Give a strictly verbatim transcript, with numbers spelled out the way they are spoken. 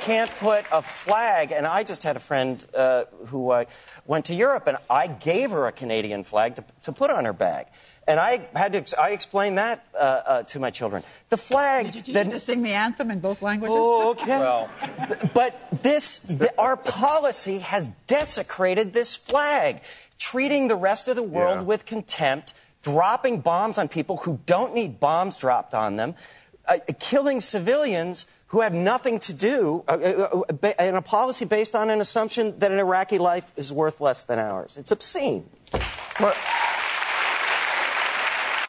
can't put a flag, and I just had a friend uh, who uh, went to Europe, and I gave her a Canadian flag to, to put on her bag. And I had to, I explained that uh, uh, to my children. The flag... Did you teach that, them to sing the anthem in both languages? Oh, okay. Well, but this, the, our policy has desecrated this flag, treating the rest of the world Yeah. with contempt, dropping bombs on people who don't need bombs dropped on them, uh, killing civilians who have nothing to do, uh, uh, uh, in a policy based on an assumption that an Iraqi life is worth less than ours. It's obscene. well